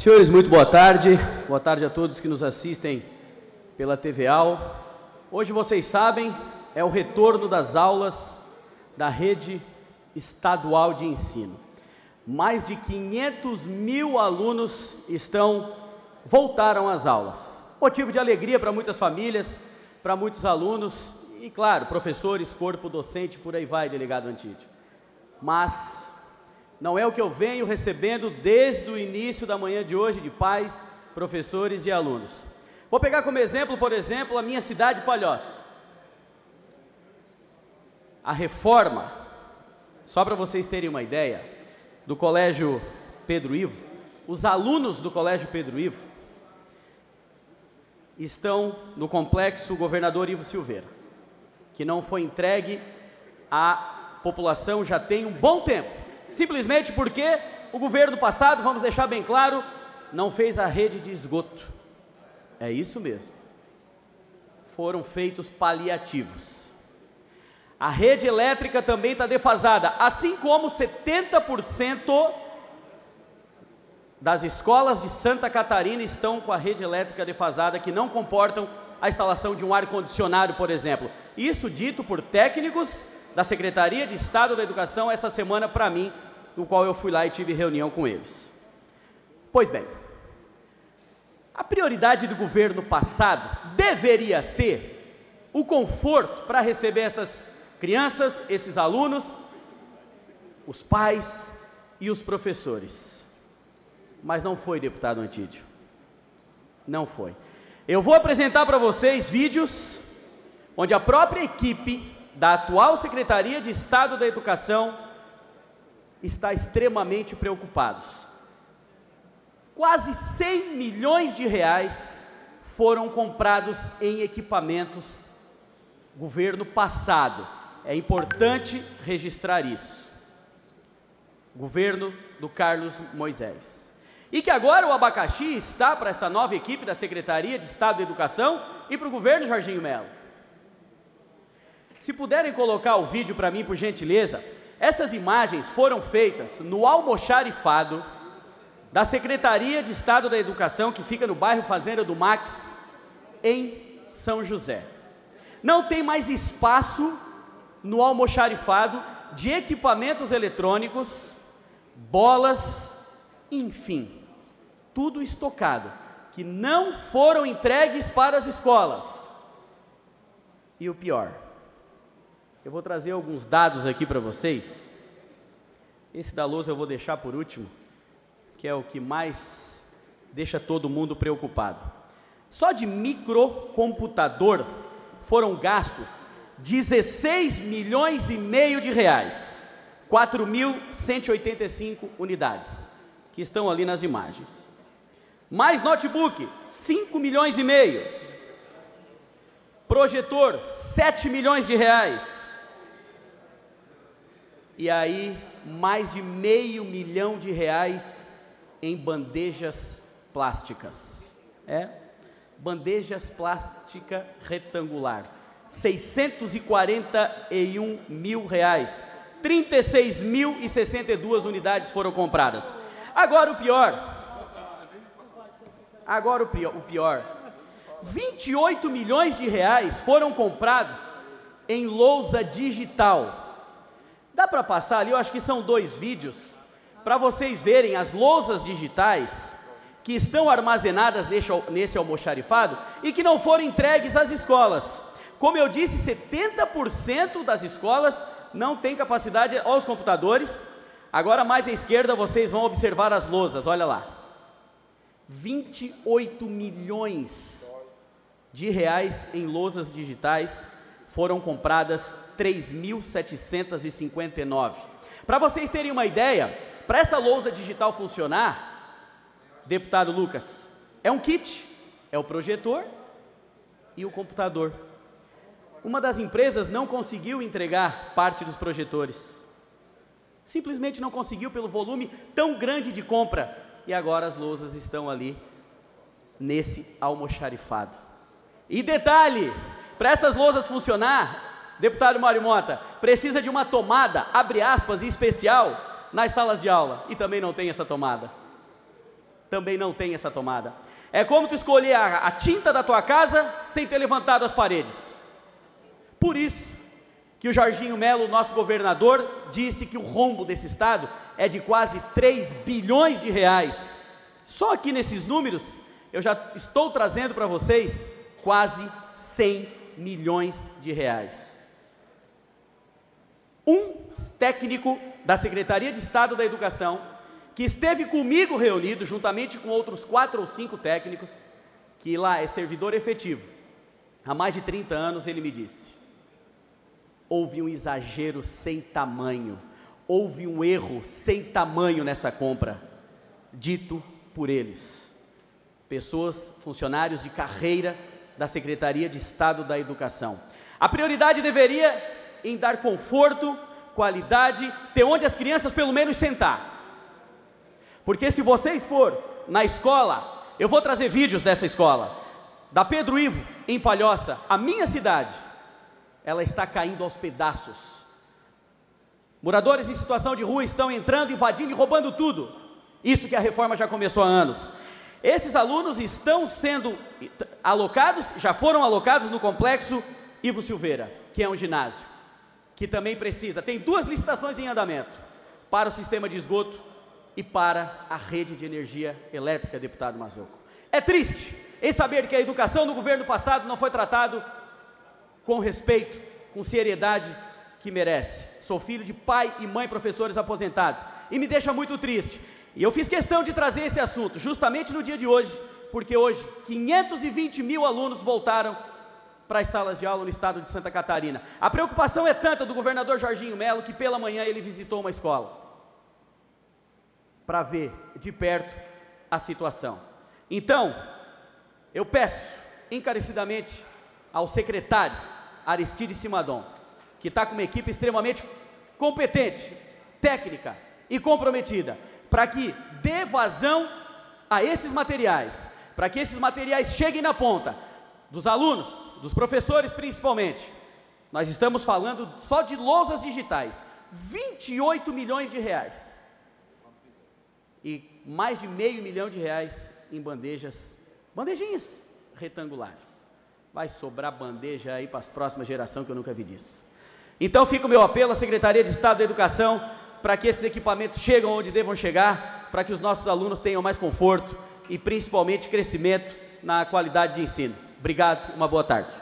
Senhores, muito boa tarde. Boa tarde a todos que nos assistem pela TVAL. Hoje, vocês sabem, é o retorno das aulas da rede estadual de ensino. Mais de 500 mil alunos voltaram às aulas. Motivo de alegria para muitas famílias, para muitos alunos e, claro, professores, corpo docente, por aí vai, delegado Antídio. Mas não é o que eu venho recebendo desde o início da manhã de hoje de pais, professores e alunos. Vou pegar como exemplo, por exemplo, a minha cidade, Palhoça. A reforma, só para vocês terem uma ideia, do Colégio Pedro Ivo, os alunos do Colégio Pedro Ivo estão no complexo Governador Ivo Silveira, que não foi entregue à população já tem um bom tempo. Simplesmente porque o governo passado, vamos deixar bem claro, não fez a rede de esgoto. É isso mesmo. Foram feitos paliativos. A rede elétrica também está defasada, assim como 70% das escolas de Santa Catarina estão com a rede elétrica defasada, que não comportam a instalação de um ar-condicionado, por exemplo. Isso dito por técnicos da Secretaria de Estado da Educação essa semana para mim, no qual eu fui lá e tive reunião com eles. Pois bem, a prioridade do governo passado deveria ser o conforto para receber essas crianças, esses alunos, os pais e os professores. Mas não foi, deputado Antídio. Não foi. Eu vou apresentar para vocês vídeos onde a própria equipe da atual Secretaria de Estado da Educação está extremamente preocupados. Quase 100 milhões de reais foram comprados em equipamentos governo passado. É importante registrar isso. Governo do Carlos Moisés. E que agora o abacaxi está para essa nova equipe da Secretaria de Estado da Educação e para o governo Jorginho Melo. Se puderem colocar o vídeo para mim, por gentileza. Essas imagens foram feitas no almoxarifado da Secretaria de Estado da Educação, que fica no bairro Fazenda do Max, em São José. Não tem mais espaço no almoxarifado de equipamentos eletrônicos, bolas, enfim, tudo estocado, que não foram entregues para as escolas. E o pior, eu vou trazer alguns dados aqui para vocês. Esse da lousa eu vou deixar por último, que é o que mais deixa todo mundo preocupado. Só de microcomputador foram gastos 16 milhões e meio de reais, 4.185 unidades, que estão ali nas imagens. Mais notebook, 5 milhões e meio. Projetor, 7 milhões de reais. E aí, mais de R$500 mil em bandejas plásticas. Bandejas plástica retangular. 641 mil reais. 36.062 unidades foram compradas. Agora o pior. 28 milhões de reais foram comprados em lousa digital. Dá para passar ali, eu acho que são 2 vídeos, para vocês verem as lousas digitais que estão armazenadas nesse almoxarifado e que não foram entregues às escolas. Como eu disse, 70% das escolas não têm capacidade aos computadores. Agora, mais à esquerda, vocês vão observar as lousas, olha lá. 28 milhões de reais em lousas digitais, foram compradas 3.759. Para vocês terem uma ideia, para essa lousa digital funcionar, deputado Lucas, é um kit, é o projetor e o computador. Uma das empresas não conseguiu entregar parte dos projetores. Simplesmente não conseguiu pelo volume tão grande de compra. E agora as lousas estão ali, nesse almoxarifado. E detalhe, para essas lousas funcionar, deputado Mário Mota, precisa de uma tomada, abre aspas, especial, nas salas de aula. E também não tem essa tomada. também não tem essa tomada. É como tu escolher a tinta da tua casa sem ter levantado as paredes. Por isso que o Jorginho Melo, nosso governador, disse que o rombo desse estado é de quase 3 bilhões de reais. Só aqui nesses números, eu já estou trazendo para vocês quase 100 milhões de reais. Um técnico da Secretaria de Estado da Educação, que esteve comigo reunido, juntamente com outros 4 ou 5 técnicos, que lá é servidor efetivo, há mais de 30 anos, ele me disse: houve um exagero sem tamanho, houve um erro sem tamanho nessa compra, dito por eles, pessoas, funcionários de carreira da Secretaria de Estado da Educação. A prioridade deveria em dar conforto, qualidade, ter onde as crianças pelo menos sentar. Porque se vocês for na escola, eu vou trazer vídeos dessa escola, da Pedro Ivo, em Palhoça, a minha cidade, ela está caindo aos pedaços. Moradores em situação de rua estão entrando, invadindo e roubando tudo. Isso que a reforma já começou há anos. Esses alunos estão sendo alocados, já foram alocados no complexo Ivo Silveira, que é um ginásio, que também precisa, tem 2 licitações em andamento, para o sistema de esgoto e para a rede de energia elétrica, deputado Mazzuco. É triste em saber que a educação no governo passado não foi tratado com respeito, com seriedade que merece. Sou filho de pai e mãe professores aposentados e me deixa muito triste. E eu fiz questão de trazer esse assunto justamente no dia de hoje, porque hoje 520 mil alunos voltaram para as salas de aula no estado de Santa Catarina. A preocupação é tanta do governador Jorginho Melo que pela manhã ele visitou uma escola para ver de perto a situação. Então, eu peço encarecidamente ao secretário Aristide Simadon, que está com uma equipe extremamente competente, técnica e comprometida, para que dê vazão a esses materiais, para que esses materiais cheguem na ponta dos alunos, dos professores principalmente. Nós estamos falando só de lousas digitais, 28 milhões de reais e mais de R$500 mil em bandejinhas retangulares. Vai sobrar bandeja aí para as próximas gerações, que eu nunca vi disso. Então fica o meu apelo à Secretaria de Estado da Educação, para que esses equipamentos cheguem onde devam chegar, para que os nossos alunos tenham mais conforto e principalmente crescimento na qualidade de ensino. Obrigado, uma boa tarde.